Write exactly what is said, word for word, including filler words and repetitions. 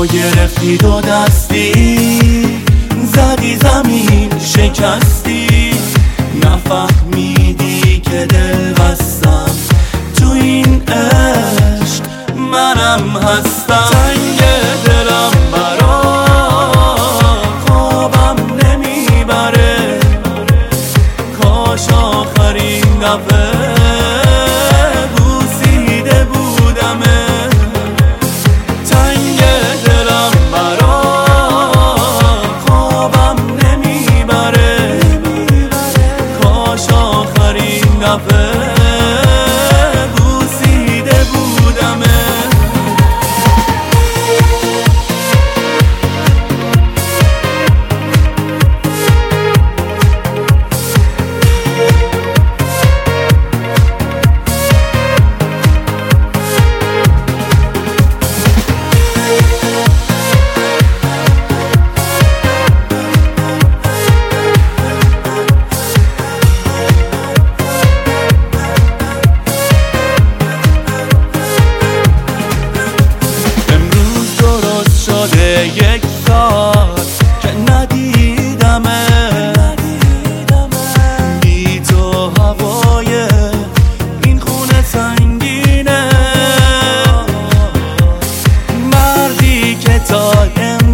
گرفتی دو دستی، زدی زمین شکستی، نفهمیدی که دل بستم تو این عشق منم هستم. تنگ دلم برات خوابم نمیبره، کاش آخرین دفعه بوسیده بودمه. تنگ دلم برات خوابم نمیبره، کاش آخرین دفعه بوسیده بودمه. یک ساعت که ندیدمه، بی تو هوای این خونه سنگینه. مردی که تا